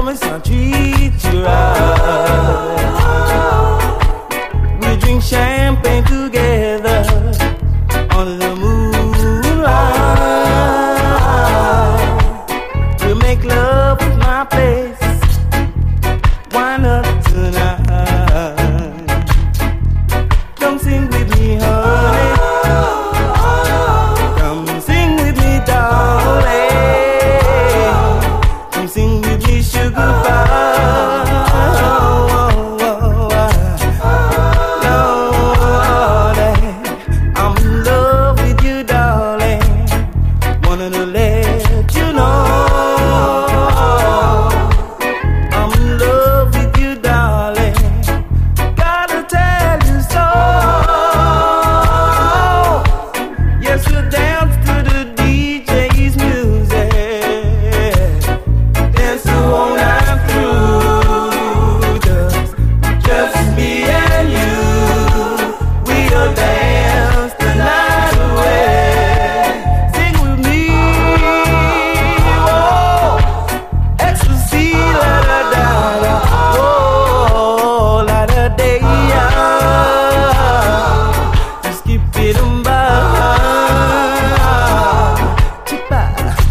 promise I'll treat you right. We drink champagne together on the moonlight. We'll make love at my place. Why not tonight? Come sing with me, honey. Come sing with me, darling. Come sing with me, sugar pie.